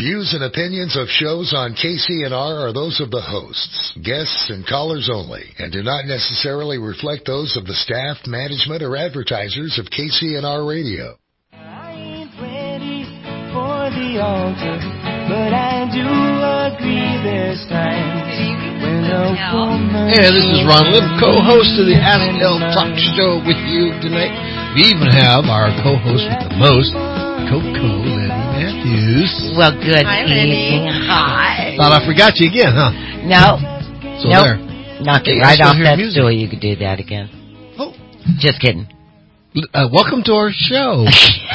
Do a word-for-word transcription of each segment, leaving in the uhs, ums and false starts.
Views and opinions of shows on K C N R are those of the hosts, guests, and callers only, and do not necessarily reflect those of the staff, management, or advertisers of K C N R Radio. I ain't ready for the altar, but I do agree there's times when a woman... Hey, this is Ron Lim, co-host of the Ask Elle Talk Show with you tonight. We even have our co-host with the most, Coco Lenny Matthews. Well, good Hi, evening. Lenny. Hi. Thought I forgot you again, huh? No. So nope. there. Knocked Hey, it I right still off hear that music. stool. You could do that again. Oh. Just kidding. Uh, welcome to our show.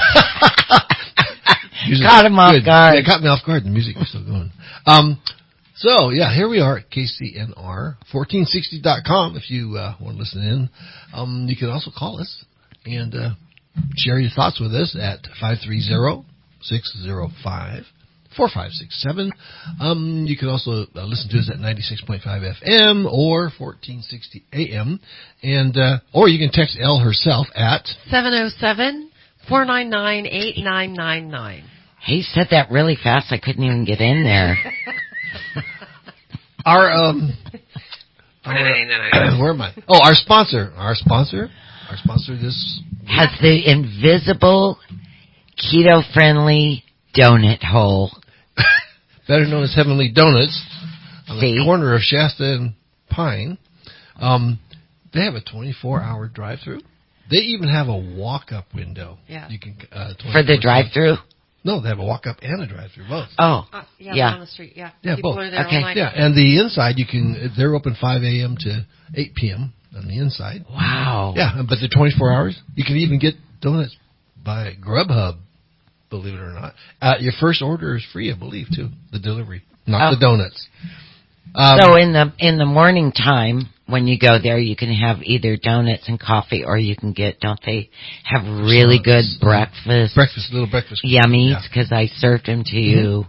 Music- Caught him off good. guard. Yeah, caught me off guard. The music was still going. Um, so, yeah, here we are at K C N R, fourteen sixty dot com if you uh, want to listen in. Um, you can also call us and uh, share your thoughts with us at five three zero, six zero five, four five six seven. Um, you can also uh, listen to us at ninety-six point five F M or fourteen sixty A M. And, uh, or you can text Elle herself at seven oh seven, four nine nine, eight nine nine nine. He said that really fast. I couldn't even get in there. our, um, our, where am I? Oh, our sponsor, our sponsor, our sponsor this Has the invisible, keto-friendly donut hole. better known as Heavenly Donuts, on See? the corner of Shasta and Pine. Um, they have a twenty-four hour drive-through. They even have a walk-up window. Yeah. You can uh, For the drive-through? No, they have a walk-up and a drive-through, both. Oh, Uh, yeah, yeah. on the street, yeah. Yeah, People both. are there Okay. all night. Yeah, and the inside, you can. They're open five A M to eight P M on the inside. Wow. Yeah, but they're twenty-four hours. You can even get donuts by Grubhub, believe it or not. Uh, your first order is free, I believe, too. The delivery, not Oh. the donuts. Um, So in the in the morning time, when you go there, you can have either donuts and coffee, or you can get, don't they have really good breakfast? breakfast, little breakfast. Yummies, Yeah. because I served them to you,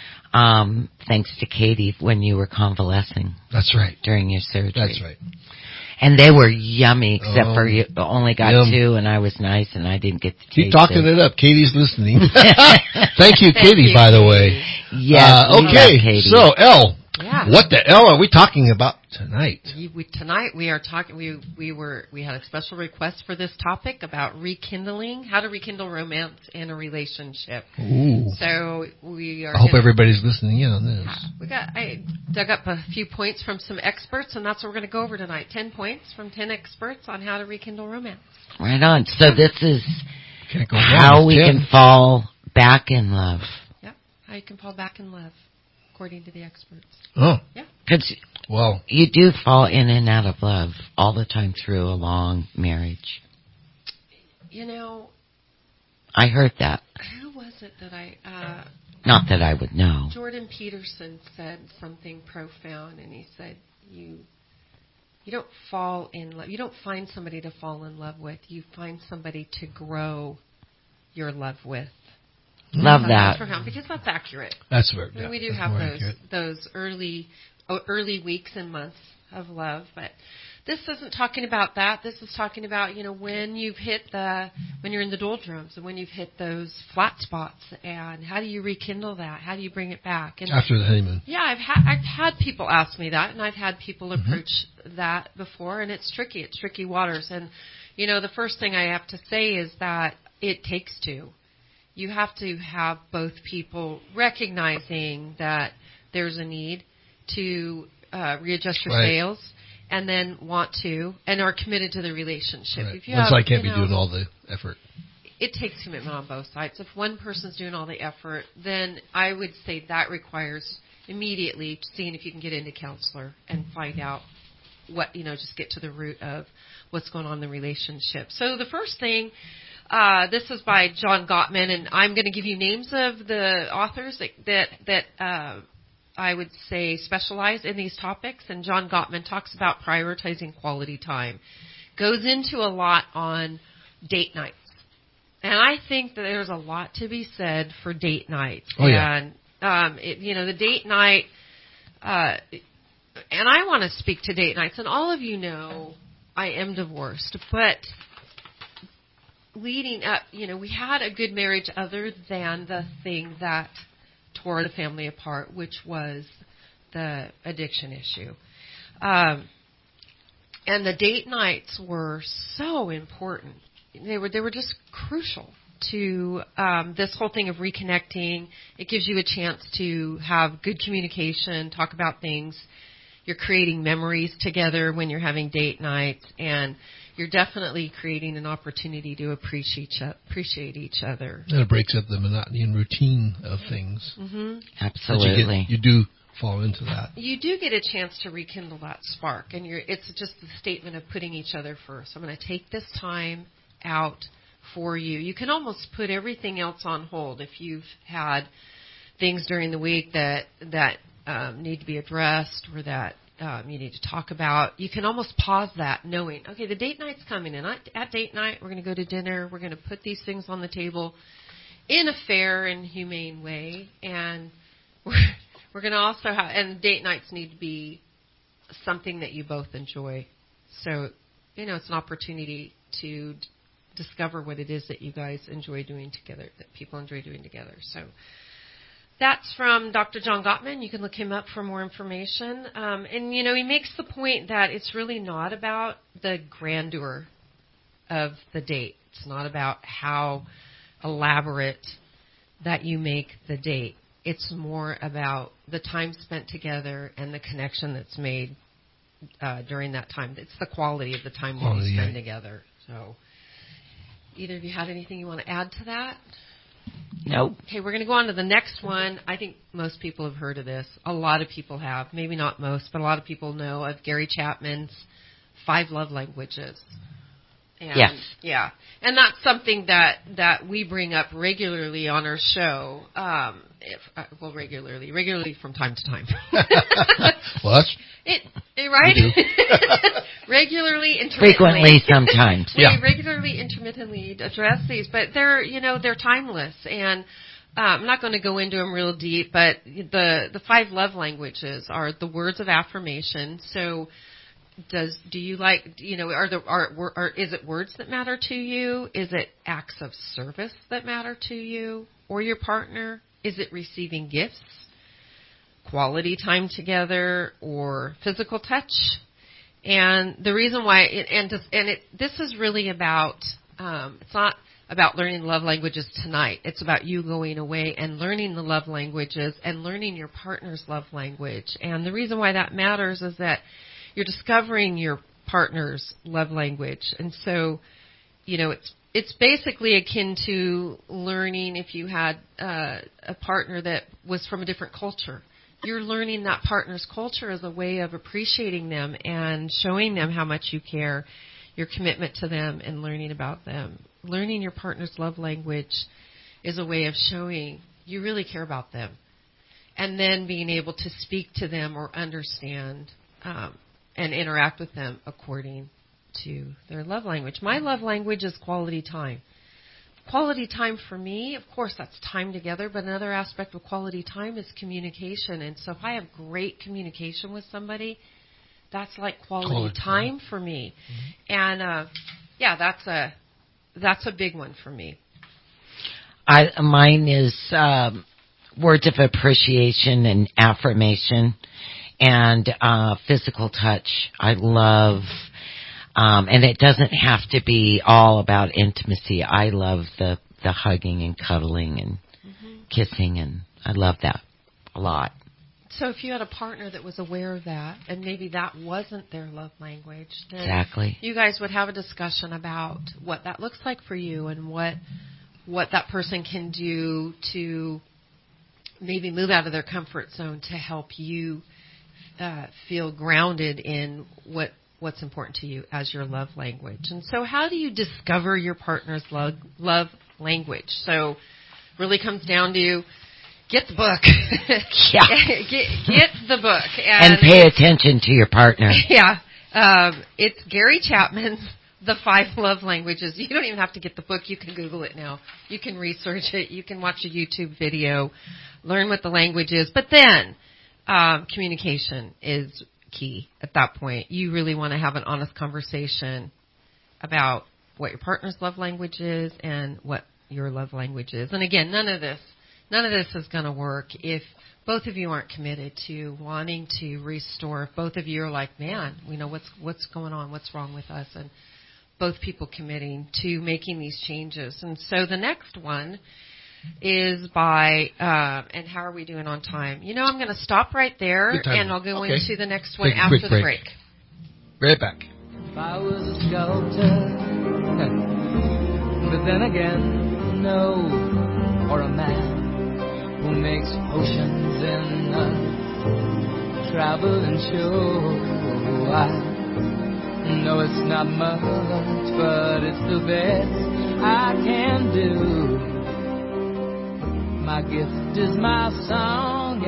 um, thanks to Katie when you were convalescing That's right. during your surgery. That's right. And they were yummy, except Oh, for you only got yum. two, and I was nice, and I didn't get to Keep taste talking it. it up. Katie's listening. Thank you, Thank Katie, you, by the Katie. way. Yes, Uh, we love okay, Katie. so, Elle, Yeah. what the hell are we talking about tonight? You- we, tonight we are talking. We we were we had a special request for this topic about rekindling, how to rekindle romance in a relationship. Ooh. So we are. I hope gonna- everybody's listening in on this. We got. I dug up a few points from some experts, and that's what we're going to go over tonight. Ten points from ten experts on how to rekindle romance. Right on. So this is Can't go wrong how with we Tim. can fall back in love. Yep. How you can fall back in love, according to the experts. Oh, Because well, you do fall in and out of love all the time through a long marriage. You know, I heard that. who was it that I? Uh, Not that I would know. Jordan Peterson said something profound, and he said, "You, you don't fall in love. You don't find somebody to fall in love with. You find somebody to grow your love with." Love That's that. profound, because that's accurate. that's very. I mean, Yeah, we do that's have more those accurate. those early oh, early weeks and months of love, but this isn't talking about that. This is talking about, you know, when you've hit the when you're in the doldrums and when you've hit those flat spots, and how do you rekindle that? How do you bring it back? And After the honeymoon. yeah, I've had I've had people ask me that, and I've had people Mm-hmm. approach that before, and it's tricky. It's tricky waters, and you know, the first thing I have to say is that it takes two. You have to have both people recognizing that there's a need to uh, readjust your Right. sails, and then want to, and are committed to the relationship. Right. If you One have, side can't you be know, doing all the effort. it takes commitment on both sides. If one person's doing all the effort, then I would say that requires immediately seeing if you can get into counselor and find out what, you know, just get to the root of what's going on in the relationship. So the first thing, uh, this is by John Gottman, and I'm going to give you names of the authors that that, that uh, I would say specialize in these topics. And John Gottman talks about prioritizing quality time. Goes into a lot on date nights. And I think that there's a lot to be said for date nights. Oh, yeah. And, um, it, you know, the date night, uh, and I want to speak to date nights. And all of you know I am divorced. But leading up, you know, we had a good marriage other than the thing that tore the family apart, which was the addiction issue. Um, and the date nights were so important. They were they were just crucial to um, this whole thing of reconnecting. It gives you a chance to have good communication, talk about things. You're creating memories together when you're having date nights, and you're definitely creating an opportunity to appreciate appreciate each other. And it breaks up the monotony and routine of things. Mm-hmm. Absolutely. You, get, you do fall into that. You do get a chance to rekindle that spark, and you're, it's just the statement of putting each other first. I'm going to take this time out for you. You can almost put everything else on hold if you've had things during the week that that um, need to be addressed or that um, you need to talk about. You can almost pause that, knowing, okay, the date night's coming, and at date night we're going to go to dinner. We're going to put these things on the table in a fair and humane way, and we're we're going to also have, and date nights need to be something that you both enjoy. So, you know, it's an opportunity to d- discover what it is that you guys enjoy doing together, that people enjoy doing together. So that's from Doctor John Gottman. You can look him up for more information. Um, and, you know, he makes the point that it's really not about the grandeur of the date. It's not about how elaborate that you make the date. It's more about the time spent together and the connection that's made uh, during that time. It's the quality of the time that Quality, you spend yeah. together. So either of you had anything you want to add to that? Nope. Okay, we're going to go on to the next one. I think most people have heard of this. A lot of people have. Maybe not most, but a lot of people know of Gary Chapman's Five Love Languages. And, yes. Yeah. And that's something that, that we bring up regularly on our show. Um, if, uh, well, regularly. Regularly from time to time. Well, that's... It, it, right? Regularly, intermittently. Frequently, sometimes. We Yeah. regularly, intermittently address these, but they're, you know, they're timeless. And uh, I'm not going to go into them real deep, but the, the five love languages are the words of affirmation. So does do you like, you know, are there are, are is it words that matter to you? Is it acts of service that matter to you or your partner? Is it receiving gifts, quality time together, or physical touch? And the reason why, it, and to, and it, this is really about, um, it's not about learning love languages tonight. It's about you going away and learning the love languages and learning your partner's love language. And the reason why that matters is that you're discovering your partner's love language. And so, you know, it's it's basically akin to learning if you had uh, a partner that was from a different culture. You're learning that partner's culture as a way of appreciating them and showing them how much you care, your commitment to them, and learning about them. Learning your partner's love language is a way of showing you really care about them. And then being able to speak to them or understand um, and interact with them according to their love language. My love language is quality time. Quality time for me, of course, that's time together, but another aspect of quality time is communication. And so if I have great communication with somebody, that's like quality, Quality time time. for me. Mm-hmm. And, uh, yeah, that's a that's a big one for me. I, mine is um, words of appreciation and affirmation and uh, physical touch. I love... Um, and it doesn't have to be all about intimacy. I love the, the hugging and cuddling and mm-hmm. kissing, and I love that a lot. So if you had a partner that was aware of that, and maybe that wasn't their love language, then exactly. you guys would have a discussion about what that looks like for you and what what that person can do to maybe move out of their comfort zone to help you uh, feel grounded in what what's important to you as your love language. And so how do you discover your partner's love, love language? So really comes down to get the book. Yeah. get, get the book. And, and pay attention to your partner. Yeah. Um, it's Gary Chapman's The Five Love Languages. You don't even have to get the book. You can Google it now. You can research it. You can watch a YouTube video, learn what the language is. But then um, communication is key at that point. You really want to have an honest conversation about what your partner's love language is and what your love language is. And again, none of this none of this is going to work if both of you aren't committed to wanting to restore. If both of you are like, man, we know what's what's going on, what's wrong with us, and both people committing to making these changes. And so the next one is by, uh, and how are we doing on time? You know, I'm going to stop right there, and I'll go okay. into the next one Take a after quick the break. break. Right back. If I was a sculptor, but then again, no, or a man who makes potions in a traveling show. I know it's not much, but it's the best I can do. My gift is my song,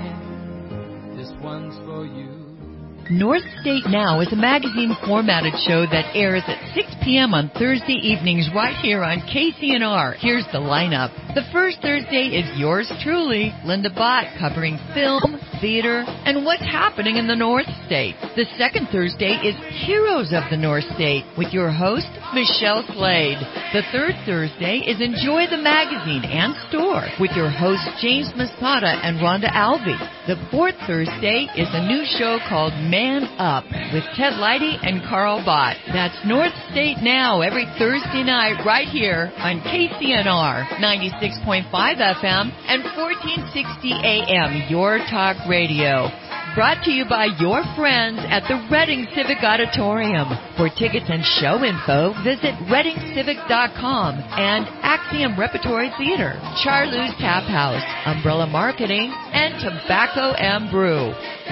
and this one's for you. North State Now is a magazine formatted show that airs at six p.m. on Thursday evenings right here on K C N R. Here's the lineup. The first Thursday is yours truly, Linda Bott, covering film, theater, and what's happening in the North State. The second Thursday is Heroes of the North State with your host, Michelle Slade. The third Thursday is Enjoy the Magazine and Store with your hosts, James Maspada and Rhonda Alvey. The fourth Thursday is a new show called Man Up with Ted Leidy and Carl Bott. That's North State Now every Thursday night right here on K C N R ninety-six point five F M and fourteen sixty A M, Your Talk Radio. Brought to you by your friends at the Reading Civic Auditorium. For tickets and show info, visit reading civic dot com and Axiom Repertory Theater, Charlou's Tap House, Umbrella Marketing, and Tobacco and Brew.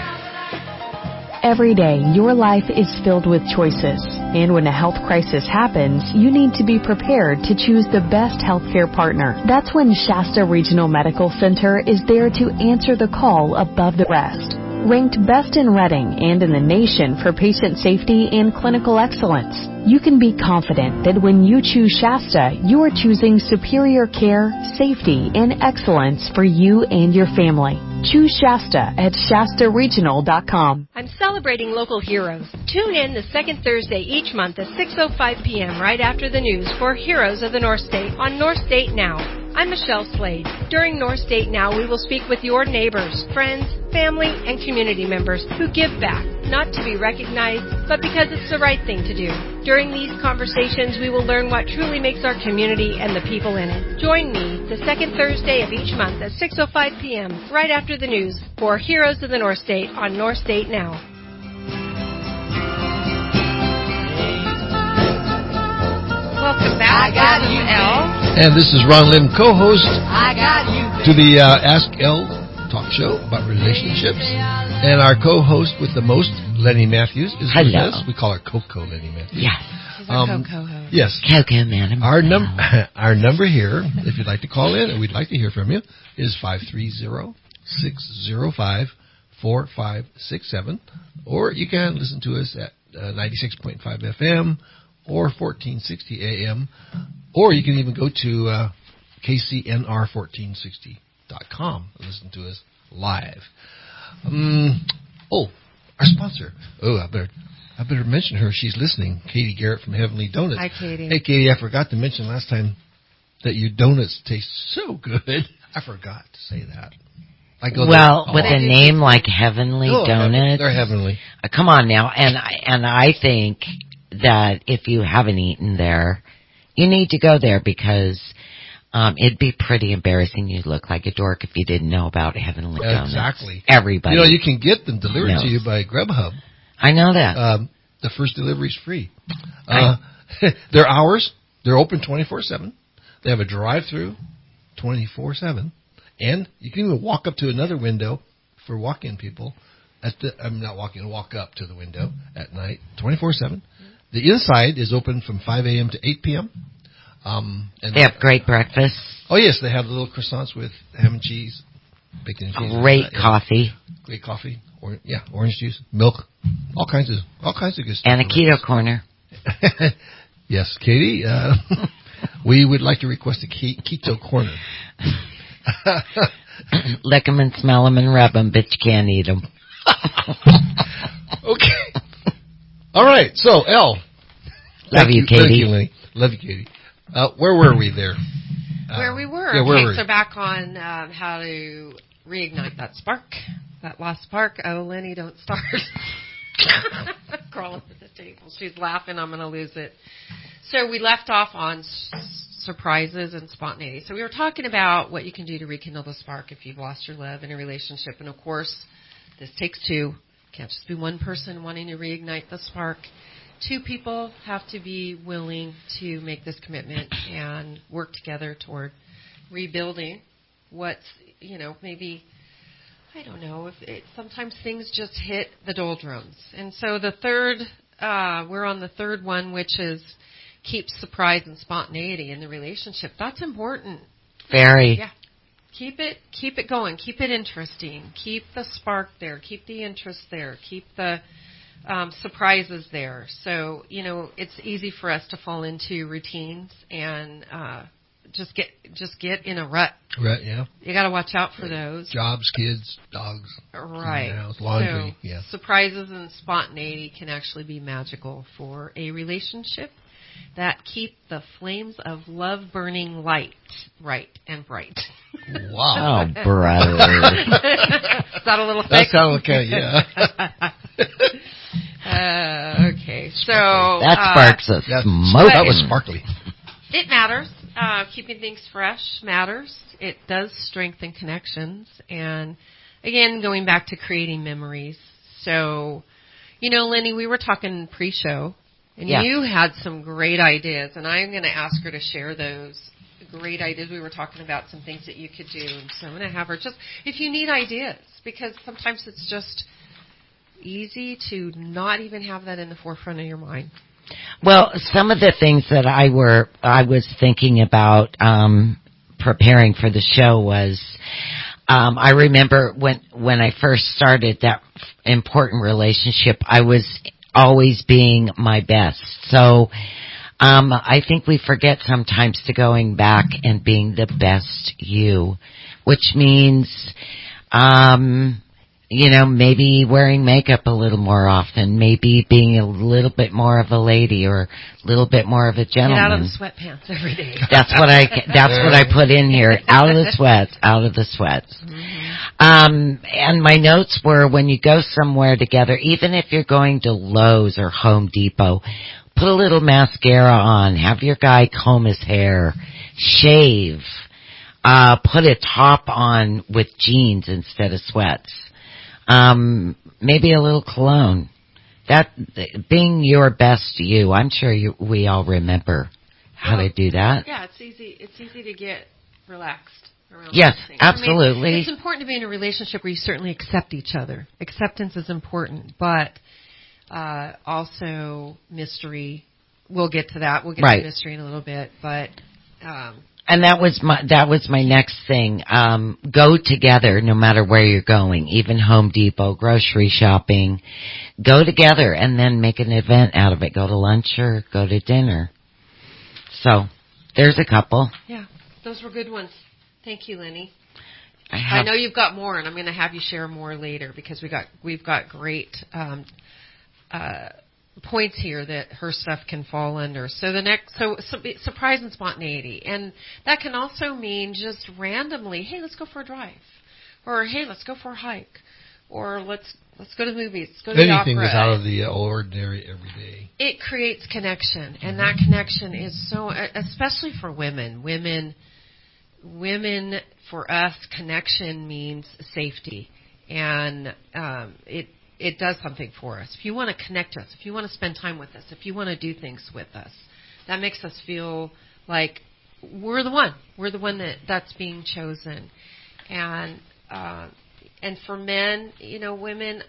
Every day, your life is filled with choices. And when a health crisis happens, you need to be prepared to choose the best healthcare partner. That's when Shasta Regional Medical Center is there to answer the call above the rest. Ranked best in Reading and in the nation for patient safety and clinical excellence, you can be confident that when you choose Shasta, you are choosing superior care, safety, and excellence for you and your family. Choose Shasta at shasta regional dot com. I'm celebrating local heroes. Tune in the second Thursday each month at six oh five p.m. right after the news for Heroes of the North State on North State Now. I'm Michelle Slade. During North State Now, we will speak with your neighbors, friends, family, and community members who give back, not to be recognized, but because it's the right thing to do. During these conversations, we will learn what truly makes our community and the people in it. Join me the second Thursday of each month at six oh five p.m. right after the news for Heroes of the North State on North State Now. Welcome back. I got you, Elle. And this is Ron Lim, co-host I got you. to the uh, Ask Elle talk show about relationships. And our co-host with the most, Lenny Matthews, is with Hello. us. We call her Coco Lenny Matthews. Yes. She's our Um, co-host. Yes. Coco, madam. Our, num- our number here, if you'd like to call in, and we'd like to hear from you, is five three zero, six zero five, four five six seven. Or you can listen to us at uh, ninety-six point five F M or fourteen sixty A M. Or you can even go to uh, K C N R fourteen sixty dot com and listen to us live. Um, oh, our sponsor. Oh, I better, I better mention her. She's listening. Katie Garrett from Heavenly Donuts. Hi, Katie. Hey, Katie, I forgot to mention last time that your donuts taste so good. I forgot to say that. I go Well, there. with Oh, a name like Heavenly oh, Donuts. They're heavenly. Uh, come on now. And I, and I think that if you haven't eaten there, you need to go there because um, it'd be pretty embarrassing. You'd look like a dork if you didn't know about Heavenly Donuts. Exactly. Everybody. You know, you can get them delivered knows. to you by Grubhub. I know that. Um, the first delivery is free. Uh, their hours, they're open twenty-four seven. They have a drive-through twenty-four seven. And you can even walk up to another window for walk-in people. At the, I'm not walking, walk up to the window at night, twenty-four seven. The inside is open from five A M to eight P M. Um, and they have great breakfast. Oh, yes, they have little croissants with ham and cheese, bacon and cheese. Great Yeah. coffee. Great coffee. Or, yeah, orange juice, milk, all kinds of all kinds of good stuff. And a keto corner. Yes, Katie, uh, we would like to request a ke- keto corner. Lick 'em and smell 'em and rub 'em, but you can't eat 'em. Okay. All right. So, Elle. Love you, Katie. Thank you, Lenny. Love you, Katie. Uh, where were we there? where Um, we were. Yeah, where okay, were so we? back on um, how to reignite that spark, that lost spark. Oh, Lenny, don't start. Crawling to the table. She's laughing. I'm going to lose it. So we left off on s- surprises and spontaneity. So we were talking about what you can do to rekindle the spark if you've lost your love in a relationship. And, of course, this takes two. Can't just be one person wanting to reignite the spark. Two people have to be willing to make this commitment and work together toward rebuilding what's, you know, maybe, I don't know, if it, sometimes things just hit the doldrums. And so the third, uh, we're on the third one, which is keep surprise and spontaneity in the relationship. That's important. Very. Yeah. Keep it, keep it going. Keep it interesting. Keep the spark there. Keep the interest there. Keep the um, surprises there. So, you know, it's easy for us to fall into routines and uh, just get just get in a rut. Right, yeah. You got to watch out for those. Jobs, kids, dogs. Right. House, laundry, so, yeah. Surprises and spontaneity can actually be magical for a relationship that keep the flames of love burning light, right and bright. Wow. Oh, brother. Is that a little thick? That sounded okay, yeah. uh, okay, so That uh, sparks a That, smoke. that was sparkly. it matters. Uh, keeping things fresh matters. It does strengthen connections. And again, going back to creating memories. So, you know, Lenny, we were talking pre-show, and Yeah. you had some great ideas, and I'm going to ask her to share those great ideas. We were talking about some things that you could do, and so I'm going to have her just, if you need ideas, because sometimes it's just easy to not even have that in the forefront of your mind. Well, some of the things that I were I was thinking about um, preparing for the show was um, I remember when when I first started that important relationship, I was always being my best. So um, I think we forget sometimes to going back and being the best you, which means um, you know, maybe wearing makeup a little more often, maybe being a little bit more of a lady or a little bit more of a gentleman. Get out of the sweatpants every day. That's what I, that's what I put in here. Out of the sweats, out of the sweats. Mm-hmm. Um, and my notes were when you go somewhere together, even if you're going to Lowe's or Home Depot, put a little mascara on, have your guy comb his hair, shave, uh, put a top on with jeans instead of sweats. Um, maybe a little cologne. That, being your best you, I'm sure you, we all remember how Well, to do that. Yeah, it's easy. It's easy to get relaxed around Yes, these things. absolutely. I mean, it's important to be in a relationship where you certainly accept each other. Acceptance is important, but uh, also mystery. We'll get to that. We'll get Right. to mystery in a little bit, but. Um, And that was my that was my next thing. Um, go together no matter where you're going, even Home Depot, grocery shopping. Go together and then make an event out of it. Go to lunch or go to dinner. So there's a couple. yeah, those were good ones. Thank you, Lenny. I, I have, know you've got more, and I'm going to have you share more later because we got we've got great um, uh, points here that her stuff can fall under. So the next, so, so surprise and spontaneity, and that can also mean just randomly, hey, let's go for a drive, or hey, let's go for a hike, or let's let's go to the movies, let's go to Anything the opera. that's out of the ordinary every day. It creates connection, and that connection is so, especially for women. Women, women for us, connection means safety, and um, it. It does something for us. If you want to connect us, if you want to spend time with us, if you want to do things with us, that makes us feel like we're the one. We're the one that, that's being chosen. And uh, and for men, you know, women,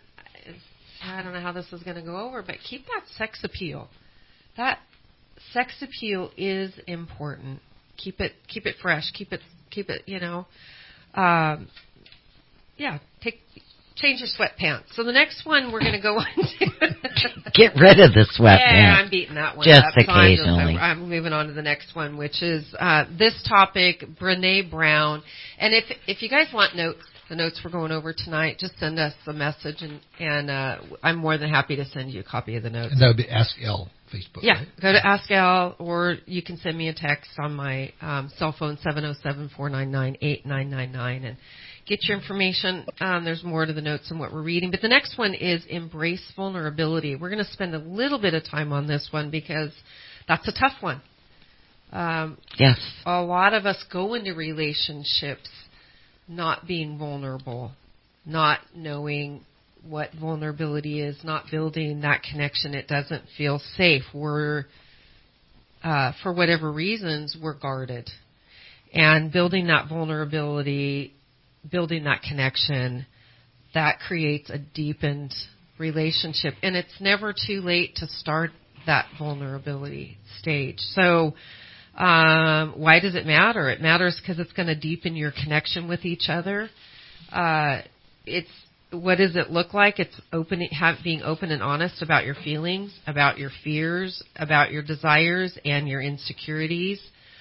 I don't know how this is going to go over, but keep that sex appeal. That sex appeal is important. Keep it keep it fresh. Keep it keep it. You know, um, yeah. Take. Change your sweatpants. So the next one we're going to go on to. Get rid of the sweatpants. Yeah, I'm beating that one Just up. So I'm, just, occasionally. I'm, I'm moving on to the next one, which is uh, this topic, Brene Brown. And if if you guys want notes, the notes we're going over tonight, just send us a message, and, and uh, I'm more than happy to send you a copy of the notes. And that would be Ask Elle Facebook. Yeah, right? go to Ask Al, or you can send me a text on my um, cell phone, seven oh seven, four nine nine, eight nine nine nine, and get your information. Um, there's more to the notes than what we're reading. But the next one is embrace vulnerability. We're going to spend a little bit of time on this one because that's a tough one. Um, Yes. A lot of us go into relationships not being vulnerable, not knowing what vulnerability is, not building that connection. It doesn't feel safe. We're, uh, for whatever reasons, we're guarded. And building that vulnerability, building that connection, that creates a deepened relationship. And it's never too late to start that vulnerability stage. So um, why does it matter? It matters because it's going to deepen your connection with each other. Uh, it's what does it look like? It's opening, have, being open and honest about your feelings, about your fears, about your desires and your insecurities.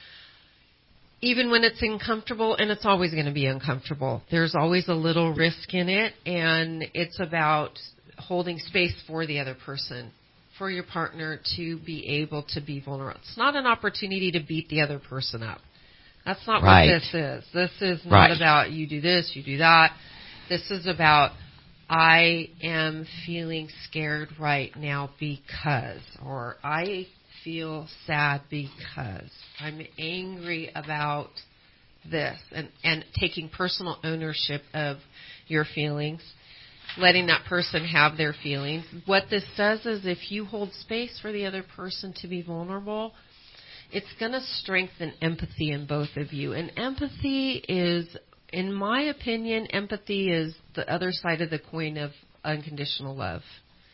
Even when it's uncomfortable, and it's always going to be uncomfortable. There's always a little risk in it, and it's about holding space for the other person, for your partner to be able to be vulnerable. It's not an opportunity to beat the other person up. That's not Right. what this is. This is not Right. about you do this, you do that. This is about I am feeling scared right now because, or I feel sad because I'm angry about this, and, and taking personal ownership of your feelings, letting that person have their feelings. What this does is if you hold space for the other person to be vulnerable, it's going to strengthen empathy in both of you. And empathy is, in my opinion, empathy is the other side of the coin of unconditional love.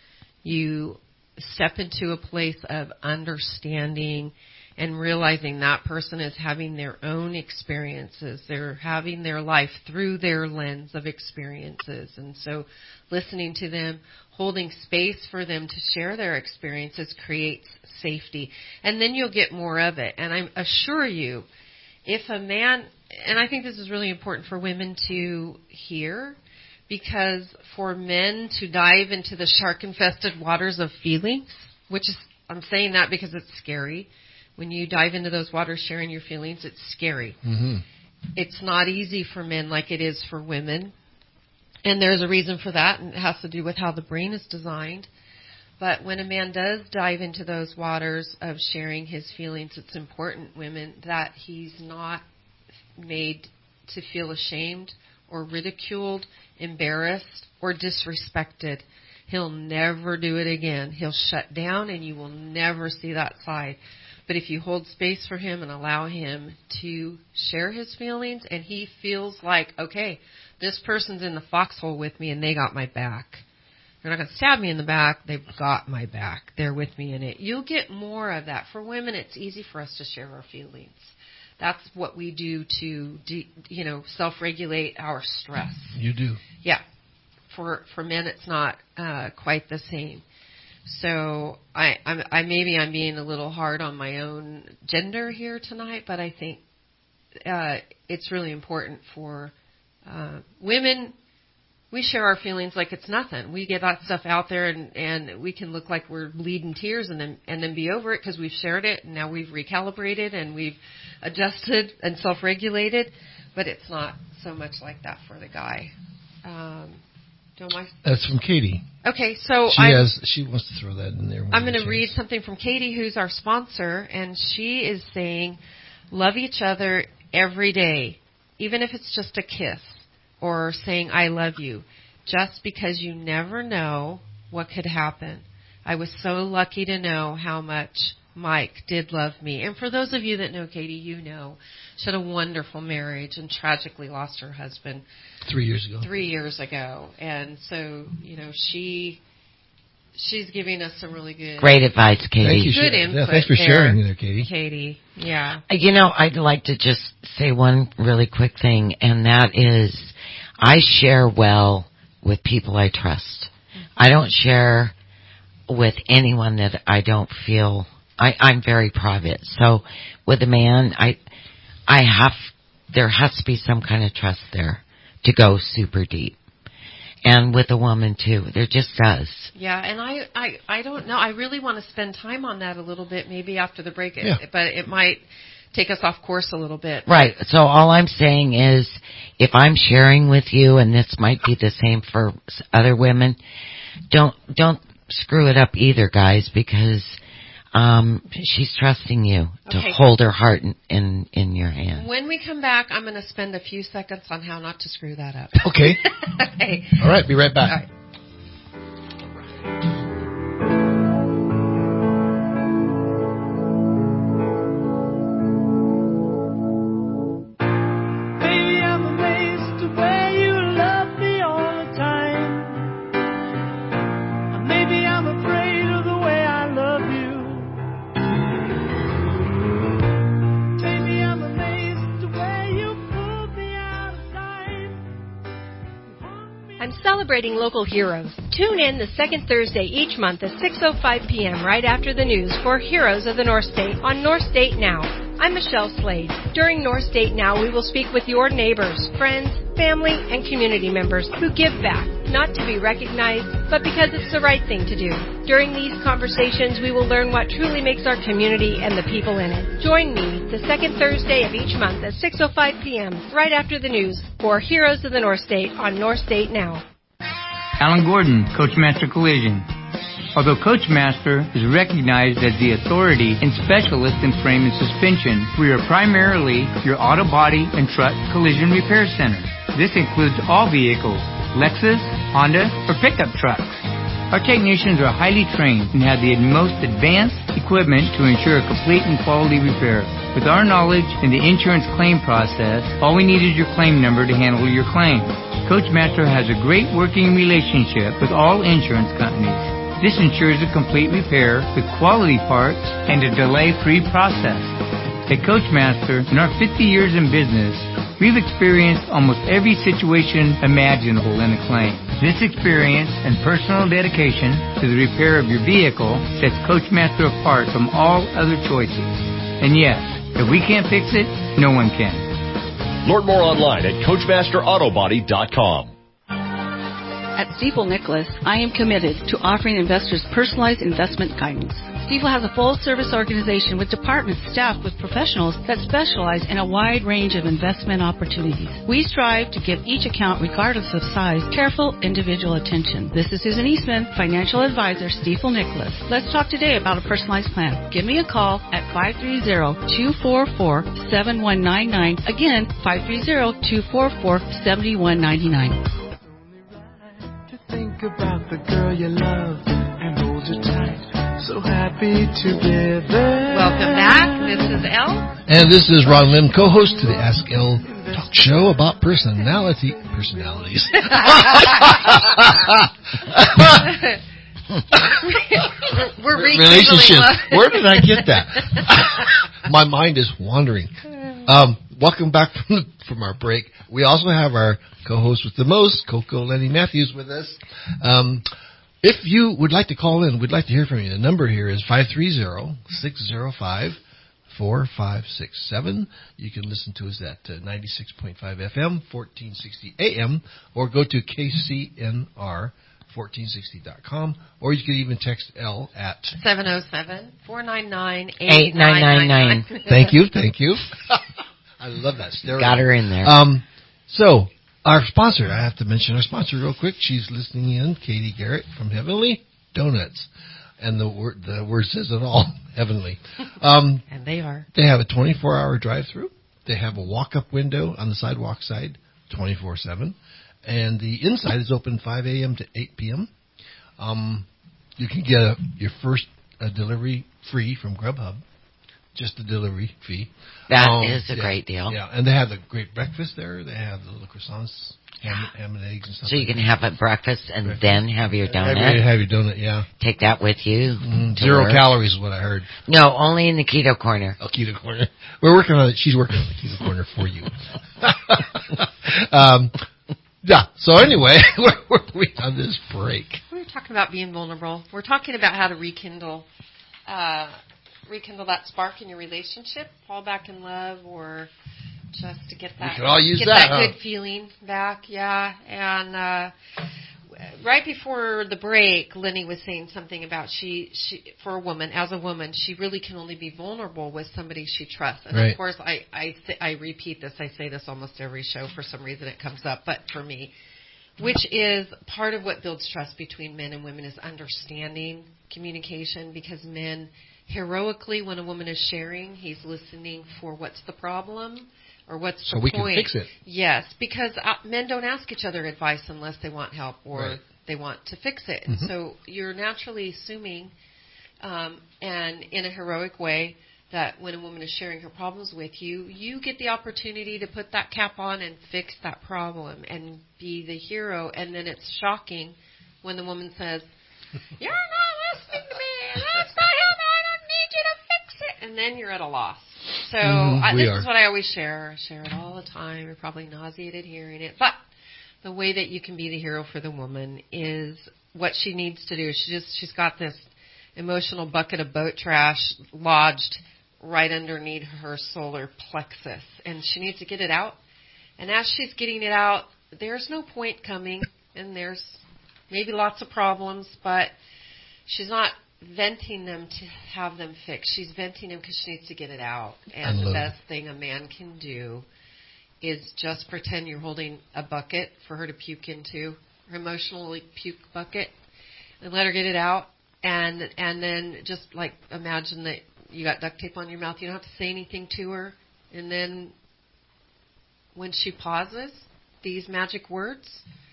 You step into a place of understanding and realizing that person is having their own experiences. They're having their life through their lens of experiences. And so listening to them, holding space for them to share their experiences creates safety. And then you'll get more of it. And I assure you, if a man, and I think this is really important for women to hear, because for men to dive into the shark-infested waters of feelings, which is, I'm saying that because it's scary. When you dive into those waters sharing your feelings, it's scary. Mm-hmm. It's not easy for men like it is for women. And there's a reason for that, and it has to do with how the brain is designed. But when a man does dive into those waters of sharing his feelings, it's important, women, that he's not made to feel ashamed or ridiculed, embarrassed, or disrespected. He'll never do it again. He'll shut down, and you will never see that side. But if you hold space for him and allow him to share his feelings, and he feels like, okay, this person's in the foxhole with me, and they got my back. They're not going to stab me in the back. They've got my back. They're with me in it. You'll get more of that. For women, it's easy for us to share our feelings. That's what we do to, de- you know, self-regulate our stress. You do. Yeah. For for men, it's not uh, quite the same. So I, I'm, I maybe I'm being a little hard on my own gender here tonight, but I think uh, it's really important for uh, women. We share our feelings like it's nothing. We get that stuff out there, and, and we can look like we're bleeding tears, and then and then be over it because we've shared it, and now we've recalibrated and we've adjusted and self-regulated. But it's not so much like that for the guy. Um, don't I? That's from Katie. Okay, so She I'm, has. She wants to throw that in there. I'm going to read something from Katie, who's our sponsor, and she is saying, "Love each other every day, even if it's just a kiss." Or saying, I love you, just because you never know what could happen. I was so lucky to know how much Mike did love me. And for those of you that know Katie, you know she had a wonderful marriage and tragically lost her husband. Three years ago. Three years ago. And so, you know, she she's giving us some really good... Great advice, Katie. Thank you. Good yeah, input thanks for there, sharing there, Katie. Katie, yeah. You know, I'd like to just say one really quick thing, and that is I share well with people I trust. I don't share with anyone that I don't feel... I, I'm very private. So with a man, I, I have... There has to be some kind of trust there to go super deep. And with a woman, too. There just does. Yeah, and I, I, I don't know. I really want to spend time on that a little bit, maybe after the break, Yeah. but it might take us off course a little bit. Right. So all I'm saying is, if I'm sharing with you, and this might be the same for other women, don't don't screw it up either, guys, because um, she's trusting you to Okay. hold her heart in, in, in your hand. When we come back, I'm going to spend a few seconds on how not to screw that up. Okay. Okay. All right. Be right back. All right. Baby, I'm amazed the way you love me all the time. And maybe I'm afraid of the way I love you. Baby, I'm amazed at the way you pulled me out of time. I'm celebrating local heroes. Tune in the second Thursday each month at six oh five p.m. right after the news for Heroes of the North State on North State Now. I'm Michelle Slade. During North State Now, we will speak with your neighbors, friends, family, and community members who give back, not to be recognized, but because it's the right thing to do. During these conversations, we will learn what truly makes our community and the people in it. Join me the second Thursday of each month at six oh five p.m. right after the news for Heroes of the North State on North State Now. Alan Gordon, Coachmaster Collision. Although Coachmaster is recognized as the authority and specialist in frame and suspension, we are primarily your auto body and truck collision repair center. This includes all vehicles, Lexus, Honda, or pickup trucks. Our technicians are highly trained and have the most advanced equipment to ensure a complete and quality repair. With our knowledge in the insurance claim process, all we need is your claim number to handle your claim. Coachmaster has a great working relationship with all insurance companies. This ensures a complete repair with quality parts and a delay-free process. At Coachmaster, in our fifty years in business, we've experienced almost every situation imaginable in a claim. This experience and personal dedication to the repair of your vehicle sets Coachmaster apart from all other choices. And yes, if we can't fix it, no one can. Learn more online at Coachmaster Auto Body dot com. At Stifel Nicholas, I am committed to offering investors personalized investment guidance. Stifel has a full-service organization with departments staffed with professionals that specialize in a wide range of investment opportunities. We strive to give each account, regardless of size, careful individual attention. This is Susan Eastman, Financial Advisor, Stifel Nicholas. Let's talk today about a personalized plan. Give me a call at five three zero, two four four, seven one nine nine. Again, five three zero, two four four, seven one nine nine. Think about the girl you love and hold her tight. So happy together. Welcome back. This is Elle. And this is Ron Lim, co-host to the Ask Elle talk show about personality personalities. We're relationships. love. Where did I get that? My mind is wandering. Um, welcome back from, from our break. We also have our co-host with the most, Coco Lenny Matthews, with us. Um, if you would like to call in, we'd like to hear from you. The number here is five three zero, six zero five, four five six seven. You can listen to us at uh, ninety-six point five F M, fourteen sixty A M, or go to K C N R fourteen sixty dot com, or you can even text L at seven oh seven, four nine nine, eight nine nine nine. Thank you, thank you. I love that stereo. Got her in there. Um, so, our sponsor, I have to mention our sponsor real quick. She's listening in, Katie Garrett from Heavenly Donuts. And the word, the word says it all, Heavenly. Um, and they are. They have a twenty-four hour drive-through. They have a walk-up window on the sidewalk side, twenty-four seven. And the inside is open five A M to eight P M Um, you can get a, your first uh, delivery free from Grubhub. Just the delivery fee. That um, is a yeah, great deal. Yeah, and they have a great breakfast there. They have the little croissants, ham, ham and eggs and stuff. So you like can that. have a breakfast and breakfast. then have your donut. Have your, have your donut, yeah. Take that with you. Mm, zero work. calories is what I heard. No, only in the keto corner. Oh, keto corner. We're working on it. She's working on the keto corner for you. um, yeah. So anyway, where were we on this break? We were talking about being vulnerable. We're talking about how to rekindle, uh, rekindle that spark in your relationship, fall back in love, or just to get that, we could all use get that, that huh? good feeling back. Yeah, and uh, right before the break, Lenny was saying something about she, she, for a woman, as a woman, she really can only be vulnerable with somebody she trusts. And right. of course, I, I, I repeat this. I say this almost every show. For some reason, it comes up. But for me, which is part of what builds trust between men and women, is understanding communication. Because men, heroically, when a woman is sharing, he's listening for what's the problem. Or what's so the we point? can fix it. Yes, because uh, men don't ask each other advice unless they want help or right. they want to fix it. And mm-hmm. so you're naturally assuming, um, and in a heroic way, that when a woman is sharing her problems with you, you get the opportunity to put that cap on and fix that problem and be the hero. And then it's shocking when the woman says, "You're not listening to me, and that's not helping. I don't need you to fix it." And then you're at a loss. So mm, I, this are. is what I always share. I share it all the time. You're probably nauseated hearing it. But the way that you can be the hero for the woman is what she needs to do. She just, she's got this emotional bucket of boat trash lodged right underneath her solar plexus. And she needs to get it out. And as she's getting it out, there's no point coming. And there's maybe lots of problems. But she's not venting them to have them fixed. She's venting them because she needs to get it out. And Unload. The best thing a man can do is just pretend you're holding a bucket for her to puke into, her emotionally puke bucket, and let her get it out. And and then just like imagine that you got duct tape on your mouth. You don't have to say anything to her. And then when she pauses, these magic words,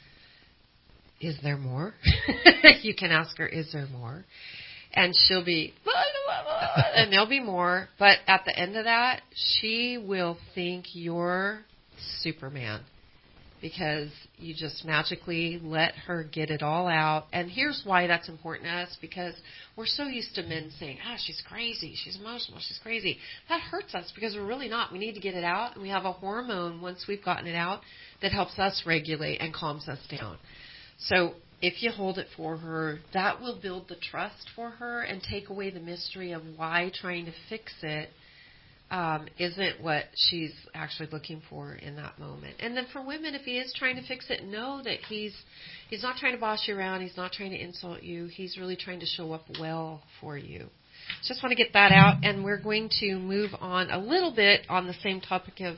"Is there more?" You can ask her, "Is there more?" And she'll be, and there'll be more. But at the end of that, she will think you're Superman, because you just magically let her get it all out. And here's why that's important to us, because we're so used to men saying, "Ah, she's crazy, she's emotional, she's crazy." That hurts us because we're really not. We need to get it out, and we have a hormone once we've gotten it out that helps us regulate and calms us down. So if you hold it for her, that will build the trust for her and take away the mystery of why trying to fix it um, isn't what she's actually looking for in that moment. And then for women, if he is trying to fix it, know that he's he's not trying to boss you around. He's not trying to insult you. He's really trying to show up well for you. Just want to get that out, and we're going to move on a little bit on the same topic of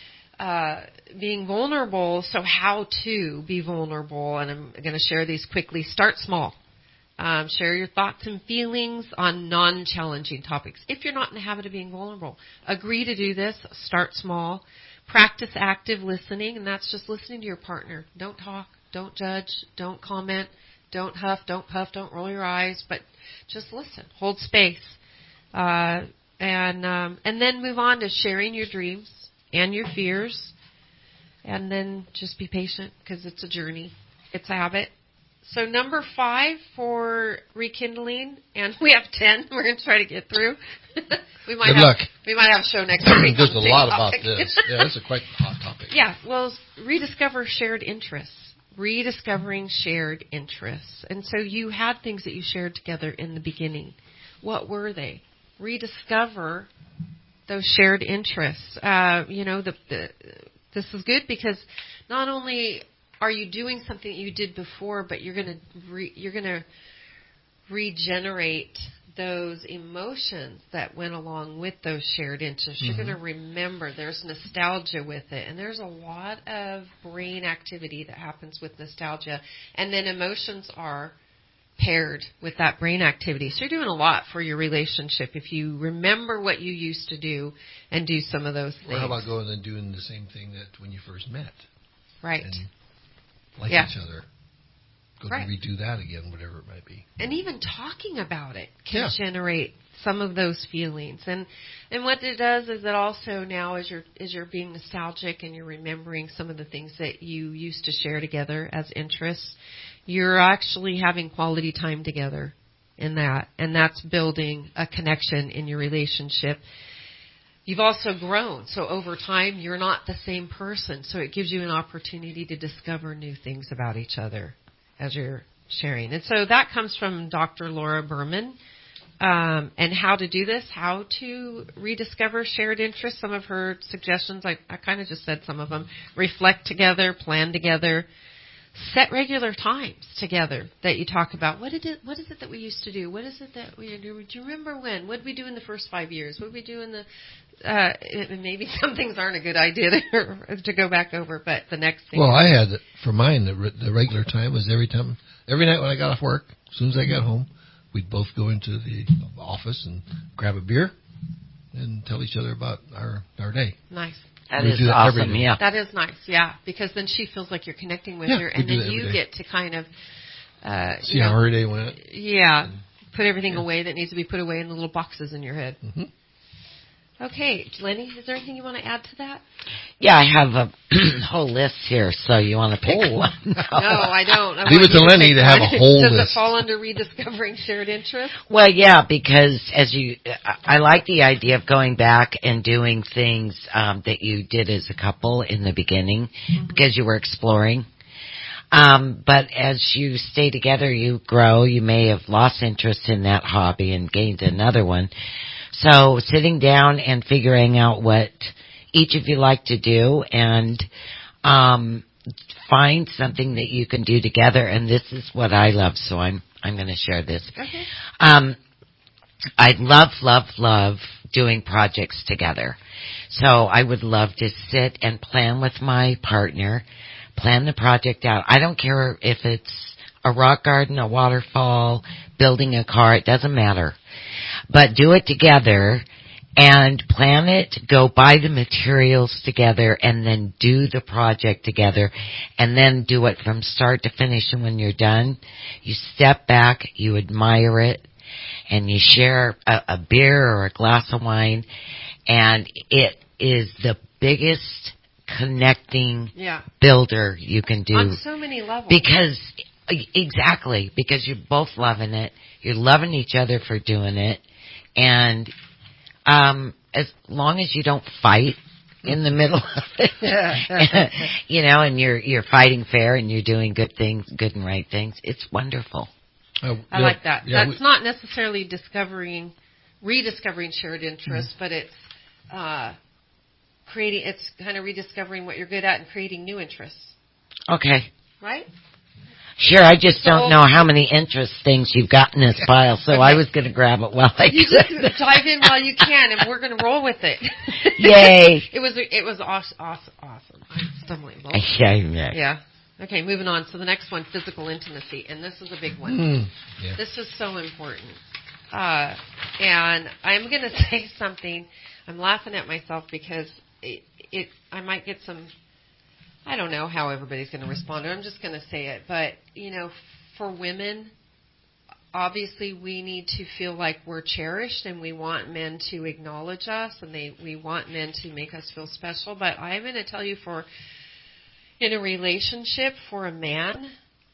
Uh, being vulnerable. So how to be vulnerable, and I'm going to share these quickly. Start small. Um, share your thoughts and feelings on non-challenging topics. If you're not in the habit of being vulnerable, agree to do this. Start small. Practice active listening, and that's just listening to your partner. Don't talk. Don't judge. Don't comment. Don't huff. Don't puff. Don't roll your eyes. But just listen. Hold space. Uh, and um, and then move on to sharing your dreams and your fears, and then just be patient, because it's a journey. It's a habit. So number five for rekindling, and we have ten we're going to try to get through. we might Good have, luck. We might have a show next week. There's a lot topic. about this. Yeah, this is quite a hot topic. Yeah, well, rediscover shared interests. Rediscovering shared interests. And so you had things that you shared together in the beginning. What were they? Rediscover those shared interests. Uh, you know, the, the, this is good because not only are you doing something that you did before, but you're going to re, you're going to regenerate those emotions that went along with those shared interests. Mm-hmm. You're going to remember. There's nostalgia with it, and there's a lot of brain activity that happens with nostalgia, and then emotions are paired with that brain activity. So you're doing a lot for your relationship if you remember what you used to do and do some of those things. Or how about going and doing the same thing that when you first met? Right. And like yeah. each other. Go right. and redo that again, whatever it might be. And even talking about it can yeah. generate some of those feelings. And and what it does is that also now as you're as you're being nostalgic and you're remembering some of the things that you used to share together as interests, you're actually having quality time together in that. And that's building a connection in your relationship. You've also grown. So over time, you're not the same person. So it gives you an opportunity to discover new things about each other as you're sharing. And so that comes from Doctor Laura Berman. Um, and how to do this, how to rediscover shared interests. Some of her suggestions, I, I kind of just said some of them. Reflect together, plan together, set regular times together that you talk about. What did it, what is it that we used to do? What is it that we do? Do you remember when? What did we do in the first five years? What did we do in the? Uh, maybe some things aren't a good idea to, to go back over, but the next thing. Well, I had for mine the, the regular time was every time, every night when I got off work. As soon as I got home, we'd both go into the office and grab a beer and tell each other about our our day. Nice. That is awesome, yeah. That is nice, yeah, because then she feels like you're connecting with yeah, her, and then you get to kind of uh, see you how know, her day went. Yeah, and, put everything yeah. away that needs to be put away in the little boxes in your head. Mm-hmm. Okay, Lenny, is there anything you want to add to that? Yeah, I have a whole list here, so you want to pick oh. one? No, no I don't. I Leave it to Lenny to, to have a whole Does list. Does it fall under rediscovering shared interests? Well, yeah, because as you, I like the idea of going back and doing things um, that you did as a couple in the beginning, mm-hmm. because you were exploring. Um, but as you stay together, you grow. You may have lost interest in that hobby and gained another one. So sitting down and figuring out what each of you like to do and um, find something that you can do together. And this is what I love, so I'm I'm going to share this. Okay. Um, I love, love, love doing projects together. So I would love to sit and plan with my partner, plan the project out. I don't care if it's a rock garden, a waterfall, building a car, it doesn't matter. But do it together and plan it, go buy the materials together, and then do the project together, and then do it from start to finish. And when you're done, you step back, you admire it, and you share a, a beer or a glass of wine, and it is the biggest connecting yeah. builder you can do. On so many levels. Because, exactly, because you're both loving it, you're loving each other for doing it, and um, as long as you don't fight in the middle of it, you know, and you're you're fighting fair and you're doing good things, good and right things, it's wonderful. Uh, I yeah, like that. Yeah, That's we, not necessarily discovering, rediscovering shared interests, mm-hmm. but it's uh, creating. It's kind of rediscovering what you're good at and creating new interests. Okay. Right. Sure, I just so, don't know how many interest things you've got in this pile, so okay. I was going to grab it while I you could. You just dive in while you can, and we're going to roll with it. Yay! It was it was awesome. awesome, awesome. I'm stumbling. Yeah, yeah. Yeah. Okay, moving on. So the next one, physical intimacy, and this is a big one. Mm, yeah. This is so important. Uh, and I'm going to say something. I'm laughing at myself because it, it I might get some. I don't know how everybody's going to respond. I'm just going to say it. But, you know, for women, obviously we need to feel like we're cherished and we want men to acknowledge us and they we want men to make us feel special. But I'm going to tell you for, in a relationship, for a man,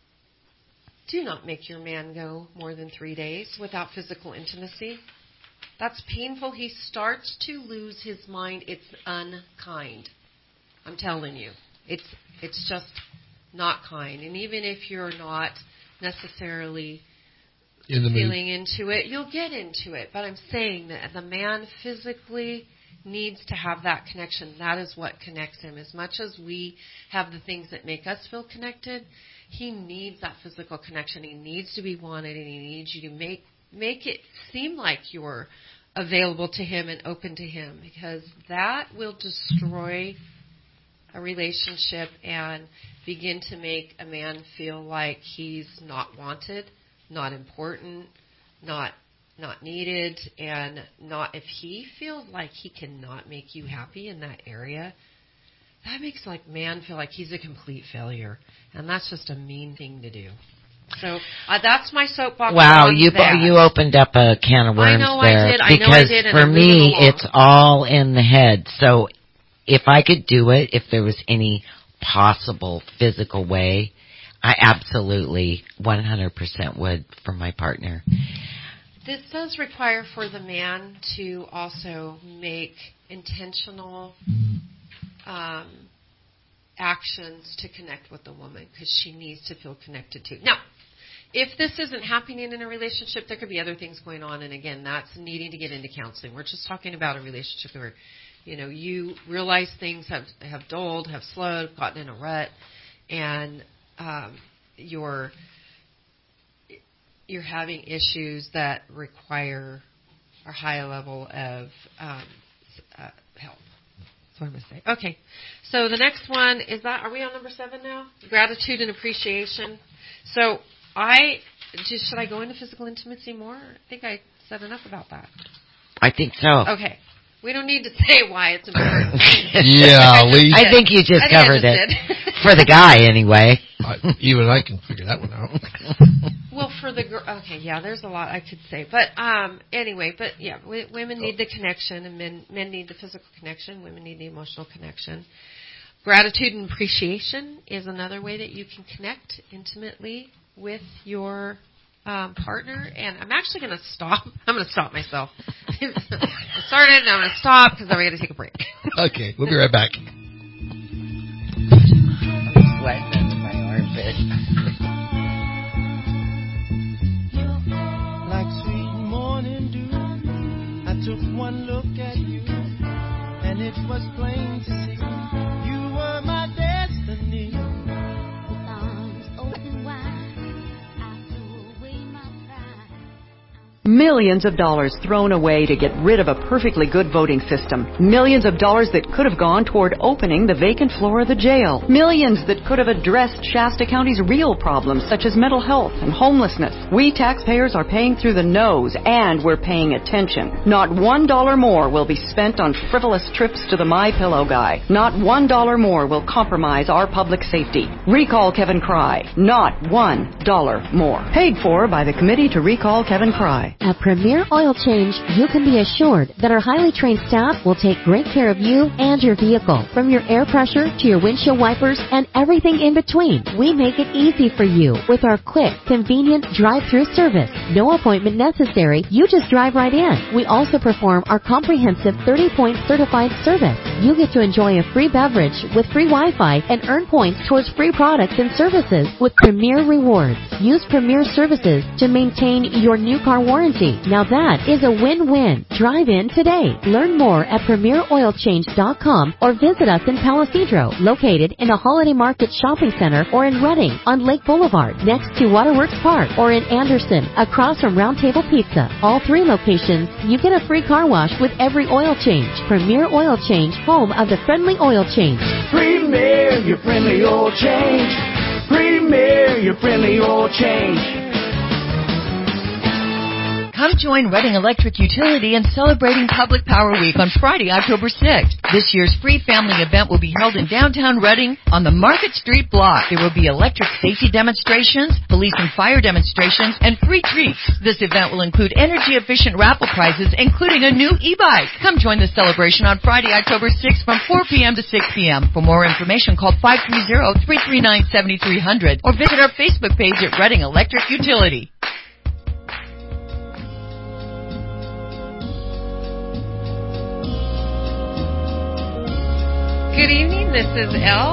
do not make your man go more than three days without physical intimacy. That's painful. He starts to lose his mind. It's unkind. I'm telling you. It's it's just not kind. And even if you're not necessarily In the feeling mood. into it, you'll get into it. But I'm saying that the man physically needs to have that connection. That is what connects him. As much as we have the things that make us feel connected, he needs that physical connection. He needs to be wanted, and he needs you to make make it seem like you're available to him and open to him, because that will destroy a relationship and begin to make a man feel like he's not wanted, not important, not not needed, and not if he feels like he cannot make you happy in that area, that makes like man feel like he's a complete failure, and that's just a mean thing to do. So uh, that's my soapbox. Wow, you that. you opened up a can of worms I know there. I did. I because know I did. And for I'm me, it's all in the head. So if I could do it, if there was any possible physical way, I absolutely one hundred percent would for my partner. This does require for the man to also make intentional um, actions to connect with the woman, because she needs to feel connected to. Now, if this isn't happening in a relationship, there could be other things going on, and again, that's needing to get into counseling. We're just talking about a relationship where, you know, you realize things have have dulled, have slowed, gotten in a rut, and um, you're you're having issues that require a high level of um, uh, help. That's what I'm going to say. Okay, so the next one is that. Are we on number seven now? Gratitude and appreciation. So I just should I go into physical intimacy more? I think I said enough about that. I think so. Okay. We don't need to say why it's important. Yeah, we. I think you just I covered I just it. For the guy, anyway. I, even I can figure that one out. Well, for the girl, okay, yeah, there's a lot I could say, but um, anyway, but yeah, w- women need the connection, and men men need the physical connection. Women need the emotional connection. Gratitude and appreciation is another way that you can connect intimately with your um, partner. And I'm actually going to stop. I'm going to stop myself. I started, and I'm going to stop because then we're going to take a break. Okay, we'll be right back. Sweating under my armpit. Like sweet morning dew, I took one look at you, and it was plain to see you were my destiny. With arms open wide, I threw away my pride. Millions of dollars thrown away to get rid of a perfectly good voting system. Millions of dollars that could have gone toward opening the vacant floor of the jail. Millions that could have addressed Shasta County's real problems such as mental health and homelessness. We taxpayers are paying through the nose, and we're paying attention. Not one dollar more will be spent on frivolous trips to the My Pillow guy. Not one dollar more will compromise our public safety. Recall Kevin Cry. Not one dollar more. Paid for by the Committee to Recall Kevin Cry. At Premier Oil Change, you can be assured that our highly trained staff will take great care of you and your vehicle. From your air pressure to your windshield wipers and everything in between, we make it easy for you with our quick, convenient drive-through service. No appointment necessary. You just drive right in. We also perform our comprehensive thirty-point certified service. You get to enjoy a free beverage with free Wi-Fi and earn points towards free products and services with Premier Rewards. Use Premier Services to maintain your new car warranty. Now that is a win-win. Drive in today. Learn more at premier oil change dot com or visit us in Palisadro, located in a Holiday Market shopping center, or in Redding on Lake Boulevard next to Waterworks Park, or in Anderson across from Round Table Pizza. All three locations, you get a free car wash with every oil change. Premier Oil Change, home of the friendly oil change. Premier, your friendly oil change. Premier, your friendly oil change. Come join Redding Electric Utility in celebrating Public Power Week on Friday, October sixth. This year's free family event will be held in downtown Redding on the Market Street block. There will be electric safety demonstrations, police and fire demonstrations, and free treats. This event will include energy-efficient raffle prizes, including a new e-bike. Come join the celebration on Friday, October sixth from four p.m. to six p.m. For more information, call five three zero, three three nine, seven three zero zero or visit our Facebook page at Redding Electric Utility. Good evening, this is Elle.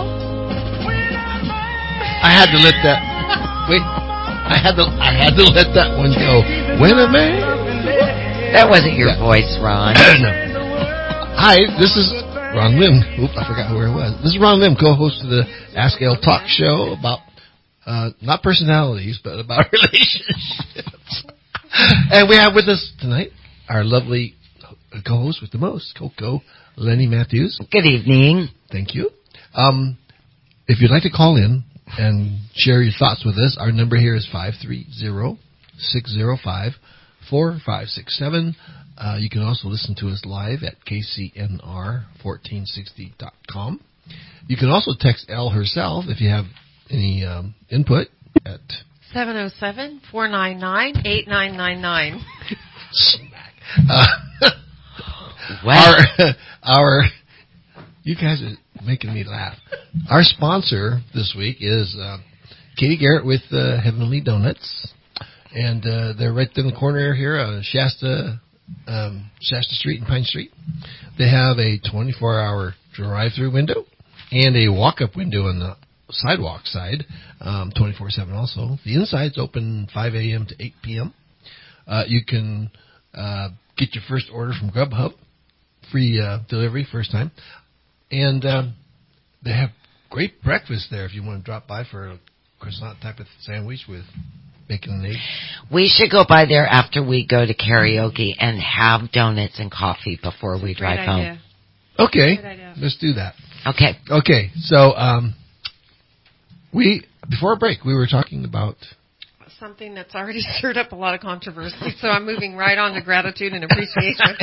I had to let that wait. I had to I had to let that one go. When a man. That wasn't your yeah. voice, Ron. No. Hi, this is Ron Lim. Oop, I forgot where it was. This is Ron Lim, co-host of the Ask Elle Talk Show about uh, not personalities, but about relationships. And we have with us tonight our lovely co-host with the most, Coco Lenny Matthews. Good evening. Thank you. Um, if you'd like to call in and share your thoughts with us, our number here is five three zero, six zero five, four five six seven. Uh, you can also listen to us live at K C N R fourteen sixty dot com. You can also text Elle herself if you have any um, input at seven oh seven, four nine nine, eight nine nine nine. Smack. Uh, Our, our, you guys are making me laugh. Our sponsor this week is uh, Katie Garrett with uh, Heavenly Donuts, and uh, they're right in the corner here on Shasta, um, Shasta Street and Pine Street. They have a twenty-four hour drive-through window and a walk-up window on the sidewalk side, um, twenty-four seven also. The inside's open five a.m. to eight p.m. Uh, you can uh, get your first order from Grubhub. Free uh, delivery first time. And um, they have great breakfast there if you want to drop by for a croissant type of sandwich with bacon and eggs. We should go by there after we go to karaoke and have donuts and coffee before we drive Great home. idea. Okay, Good idea. let's do that. Okay. Okay, so um, we before a break we were talking about something that's already stirred up a lot of controversy, so I'm moving right on to gratitude and appreciation.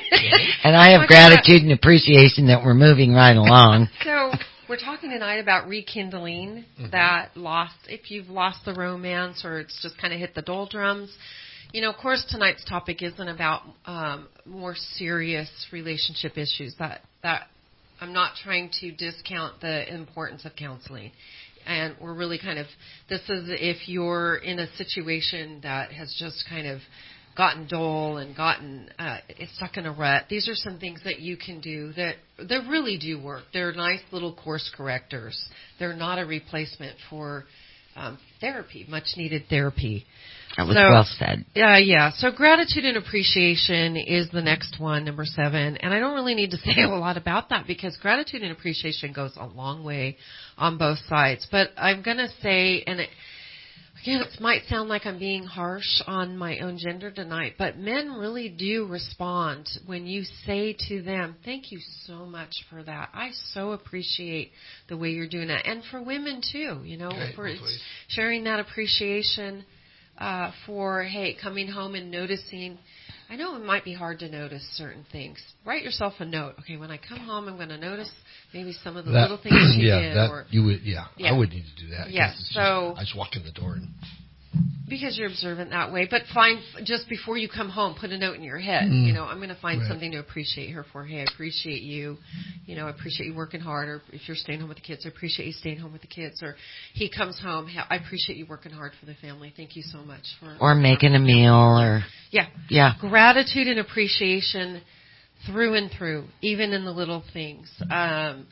And I have gratitude and appreciation that we're moving right along. So we're talking tonight about rekindling mm-hmm. that lost, if you've lost the romance or it's just kind of hit the doldrums. You know, of course, tonight's topic isn't about um, more serious relationship issues. That that I'm not trying to discount the importance of counseling. And we're really kind of, this is if you're in a situation that has just kind of gotten dull and gotten uh, it's stuck in a rut. These are some things that you can do that, that really do work. They're nice little course correctors. They're not a replacement for um, therapy, much needed therapy. That was so, well said. Yeah, yeah. So gratitude and appreciation is the next one, number seven. And I don't really need to say a lot about that because gratitude and appreciation goes a long way on both sides. But I'm going to say, and it, again, it might sound like I'm being harsh on my own gender tonight, but men really do respond when you say to them, thank you so much for that. I so appreciate the way you're doing that. And for women too, you know, okay, for sharing that appreciation. Uh, for, hey, coming home and noticing. I know it might be hard to notice certain things. Write yourself a note. Okay, when I come home, I'm going to notice maybe some of the that, little things you yeah, did. That, or, you would, yeah, yeah, I would need to do that. Yeah, so. Just, I just walk in the door and. Because you're observant that way. But find, just before you come home, put a note in your head. Mm. You know, I'm going to find right. something to appreciate her for. Hey, I appreciate you. You know, I appreciate you working hard. Or if you're staying home with the kids, I appreciate you staying home with the kids. Or he comes home, I appreciate you working hard for the family. Thank you so much for. Or making a meal or. Yeah. Yeah. Gratitude and appreciation through and through, even in the little things. Um,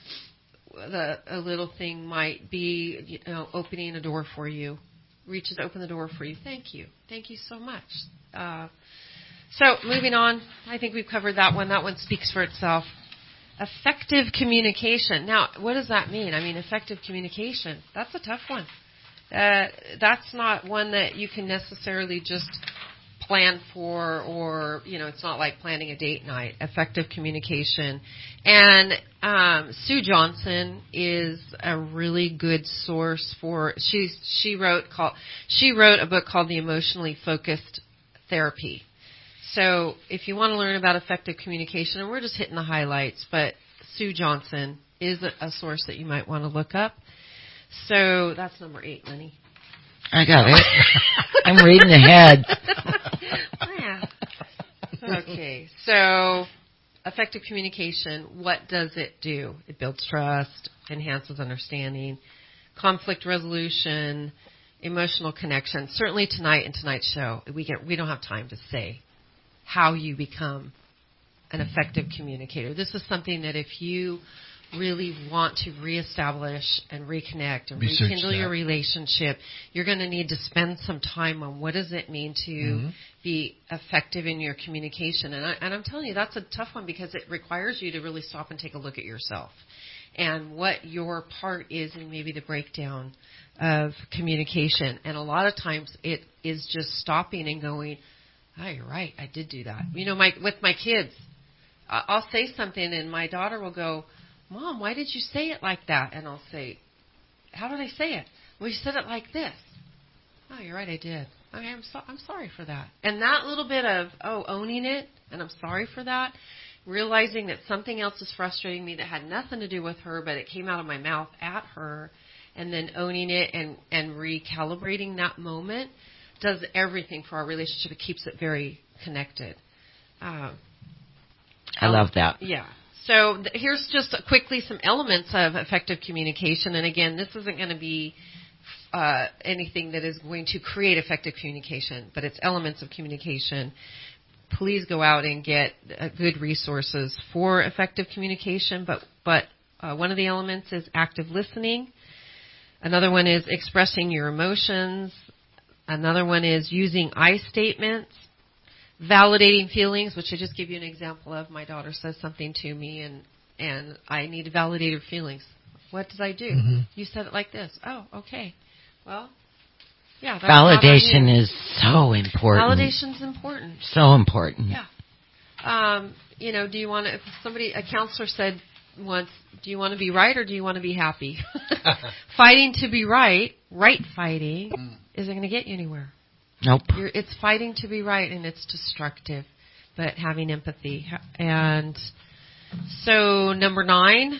the, a little thing might be, you know, opening a door for you. Reaches open the door for you. Thank you. Thank you so much. Uh, so moving on, I think we've covered that one. That one speaks for itself. Effective communication. Now, what does that mean? I mean, effective communication. That's a tough one. Uh, that's not one that you can necessarily just plan for, or, you know, it's not like planning a date night. Effective communication. And um, Sue Johnson is a really good source for, she, she wrote called, she wrote a book called The Emotionally Focused Therapy. So if you want to learn about effective communication, and we're just hitting the highlights, but Sue Johnson is a, a source that you might want to look up. So that's number eight, Lenny. I got it. I'm reading ahead. Yeah. Okay, so effective communication, what does it do? It builds trust, enhances understanding, conflict resolution, emotional connection. Certainly tonight in tonight's show, we get we don't have time to say how you become an effective communicator. This is something that if you really want to reestablish and reconnect and Research rekindle that. your relationship, you're going to need to spend some time on what does it mean to mm-hmm. be effective in your communication. And, I, and I'm telling you, that's a tough one because it requires you to really stop and take a look at yourself and what your part is in maybe the breakdown of communication. And a lot of times it is just stopping and going, oh, you're right, I did do that. You know, my with my kids, I'll say something and my daughter will go, Mom, why did you say it like that? And I'll say, how did I say it? Well, you said it like this. Oh, you're right, I did. Okay, I'm, so, I'm sorry for that. And that little bit of, oh, owning it, and I'm sorry for that, realizing that something else is frustrating me that had nothing to do with her, but it came out of my mouth at her, and then owning it and, and recalibrating that moment does everything for our relationship. It keeps it very connected. Um, I love that. Yeah. So th- here's just quickly some elements of effective communication. And again, this isn't going to be uh, anything that is going to create effective communication, but it's elements of communication. Please go out and get uh, good resources for effective communication. But but uh, one of the elements is active listening. Another one is expressing your emotions. Another one is using I statements. Validating feelings, which I just give you an example of. My daughter says something to me, and and I need to validate her feelings. What did I do? Mm-hmm. You said it like this. Oh, okay. Well, yeah. That's Validation is so important. Validation's important. So important. Yeah. Um, you know, do you want to, if somebody, a counselor said once, do you want to be right or do you want to be happy? Fighting to be right, right fighting, mm. isn't going to get you anywhere. Nope. You're, it's fighting to be right, and it's destructive, but having empathy. And so number nine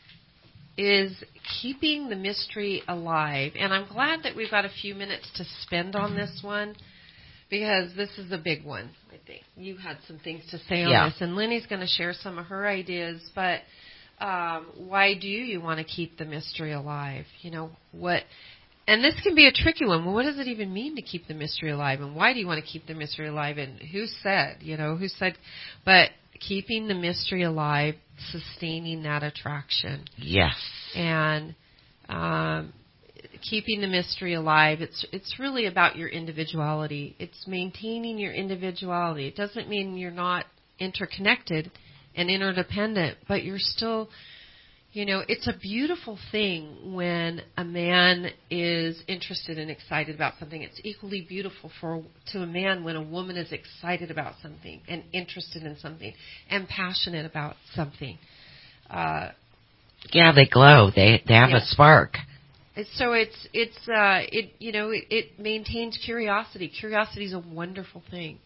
is keeping the mystery alive. And I'm glad that we've got a few minutes to spend on this one, because this is a big one, I think. You had some things to say on yeah. this, and Lenny's going to share some of her ideas, but um, why do you want to keep the mystery alive? You know, what... And this can be a tricky one. Well, what does it even mean to keep the mystery alive? And why do you want to keep the mystery alive? And who said, you know, who said, but keeping the mystery alive, sustaining that attraction. Yes. And um, keeping the mystery alive, it's it's really about your individuality. It's maintaining your individuality. It doesn't mean you're not interconnected and interdependent, but you're still... You know, it's a beautiful thing when a man is interested and excited about something. It's equally beautiful for to a man when a woman is excited about something and interested in something and passionate about something. Uh, yeah, they glow. They they have yeah. a spark. So it's it's uh, it you know it, it maintains curiosity. Curiosity is a wonderful thing.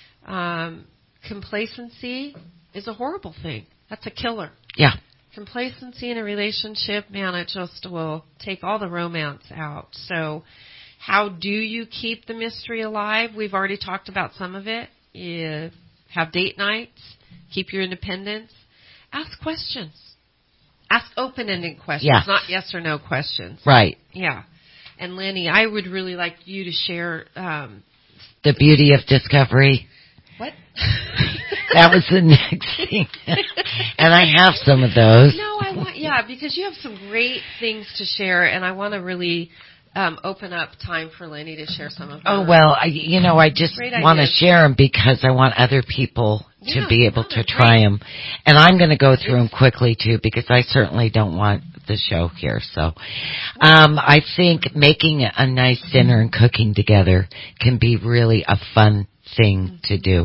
Um, complacency is a horrible thing. That's a killer. Yeah. Complacency in a relationship, man, it just will take all the romance out. So how do you keep the mystery alive? We've already talked about some of it. You have date nights. Keep your independence. Ask questions. Ask open-ended questions, yeah. not yes or no questions. Right. Yeah. And Lenny, I would really like you to share... Um, the beauty of discovery. What? That was the next thing. And I have some of those. No, I want, yeah, because you have some great things to share, and I want to really um, open up time for Lenny to share some of them. Oh, well, I, you know, I just want to share them because I want other people yeah, to be able no, to try great. them. And I'm going to go through them quickly, too, because I certainly don't want the show here. So um, I think making a nice dinner and cooking together can be really a fun thing to do.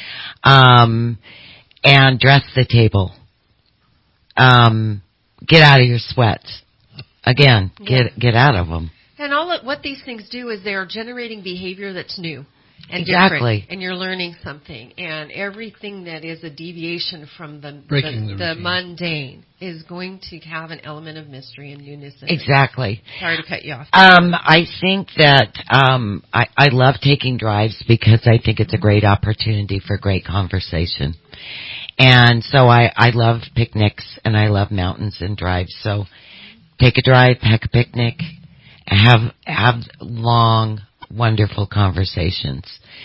Um, and dress the table. Um, get out of your sweats. Again, get yeah. get out of them. And all of, what these things do is they are generating behavior that's new and exactly. different, and you're learning something. And everything that is a deviation from the Breaking the, the, the mundane is going to have an element of mystery and newness in exactly. it. Sorry to cut you off. Um, I think that um, I, I love taking drives because I think it's a great opportunity for great conversation. And so I, I love picnics and I love mountains and drives. So take a drive, pack a picnic, have have long, wonderful conversations.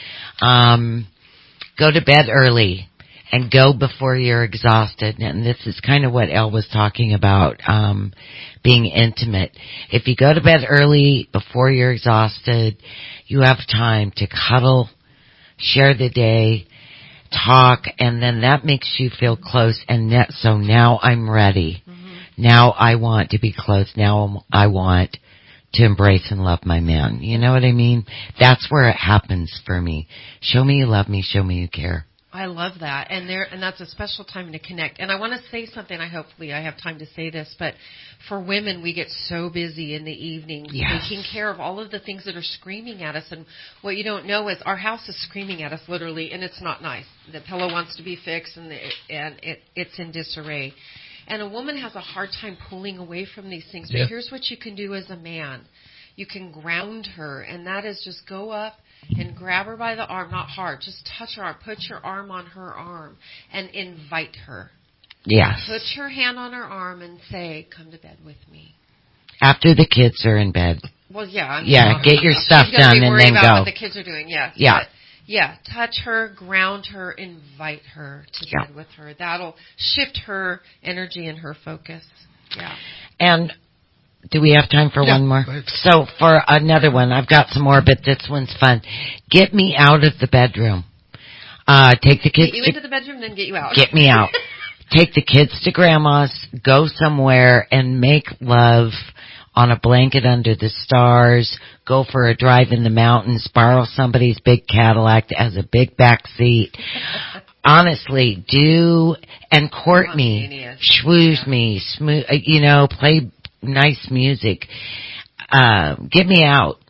Um, go to bed early and go before you're exhausted. And this is kind of what Elle was talking about, um, being intimate. If you go to bed early before you're exhausted, you have time to cuddle, share the day, talk, and then that makes you feel close. And that, so now I'm ready. Mm-hmm. Now I want to be close. Now I want to embrace and love my man. You know what I mean? That's where it happens for me. Show me you love me. Show me you care. I love that. And there, and that's a special time to connect. And I want to say something. I hopefully I have time to say this, but for women, we get so busy in the evening yes. taking care of all of the things that are screaming at us. And what you don't know is our house is screaming at us literally, and it's not nice. The pillow wants to be fixed, and the, and it, it's in disarray. And a woman has a hard time pulling away from these things. But yeah. here's what you can do as a man. You can ground her, and that is just go up and grab her by the arm, not hard, just touch her arm, put your arm on her arm, and invite her. Yes. Put your hand on her arm and say, come to bed with me. After the kids are in bed. Well, yeah. I'm yeah, get your stuff She's done be and then about go. What the kids are doing, yes. Yeah. But yeah, touch her, ground her, invite her to yeah. bed with her. That'll shift her energy and her focus. Yeah. And do we have time for yeah, one more? So for another one, I've got some more, but this one's fun. Get me out of the bedroom. Uh, take the kids. Get you to, into the bedroom, then get you out. Get me out. Take the kids to grandma's. Go somewhere and make love on a blanket under the stars, go for a drive in the mountains, borrow somebody's big Cadillac that has a big back seat. Honestly, do, and court me, schwooze me, smooth, you know, play nice music. Uh, get me out